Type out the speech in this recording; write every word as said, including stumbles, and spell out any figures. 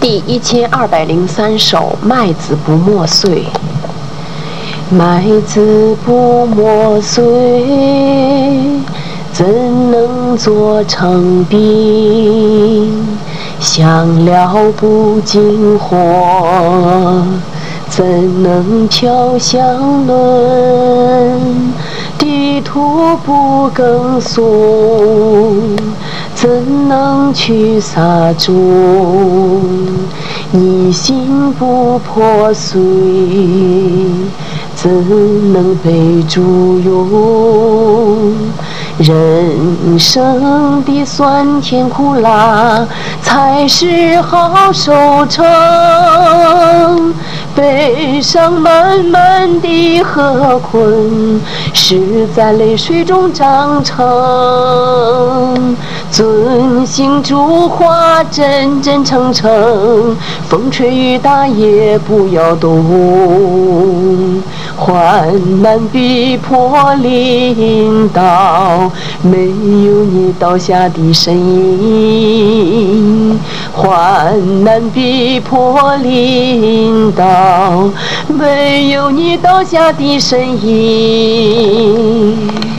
第一千二百零三首《麦子不磨碎》。麦子不磨碎，怎能做成饼？香料不进火，怎能调香轮？地土不耕松，怎能去撒种？一心不破碎，怎能被主用？人生的酸甜苦辣才是好收成，悲伤满满的河困是在泪水中长成。遵行主话，真真诚诚，风吹雨打也不要动。患难逼迫临到，没有你倒下的身影。患难逼迫临到，没有你倒下的身影。